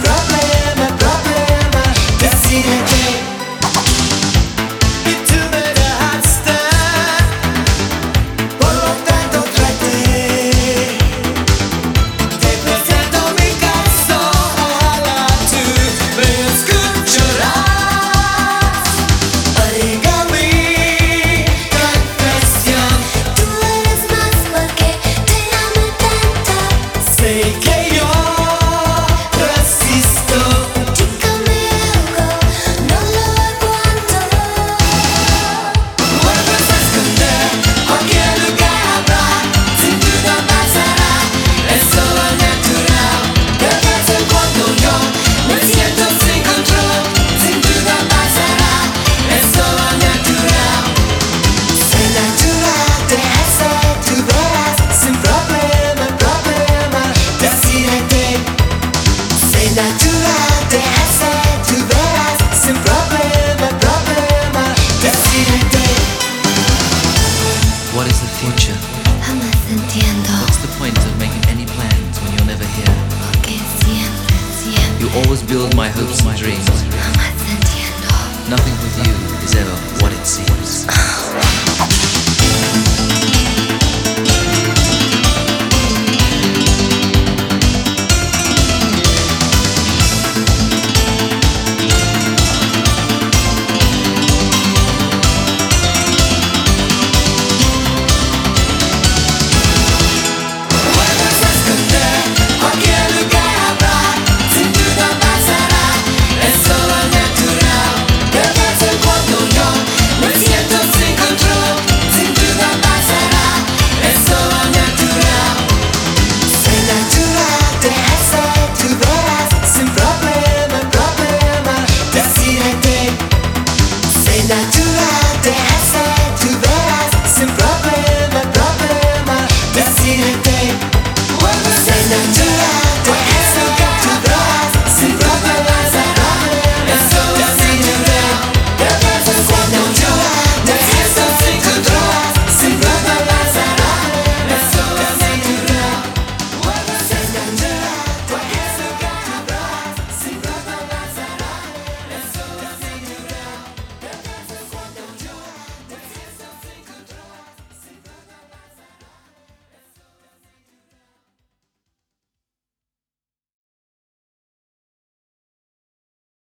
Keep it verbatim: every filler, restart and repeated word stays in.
problema, problema, decídete. Y tú me dejaste, por lo tanto trate. Te presento mi caso, ojalá tú me escucharás. Origami, confesión. Tú eres más porque te amo tanto. Sé que yo resisto. Chico, me ahogo, no lo aguanto. Vuelves a esconder, cualquier lugar habrá, sin duda pasará, es solo natural. De vez en cuando yo me siento sin control, sin duda pasará, es solo natural. Sé natural, déjase, tú verás, sin problema, problema, decídete. Sé natural, déjase, tú verás, sin problema, problema, decídete. What is the future? Jamás entiendo What's the point of making any plans when you're never here? porque siempre, siempre. You always build my hopes and dreams. Jamás entiendo. Nothing with you is ever what it seems.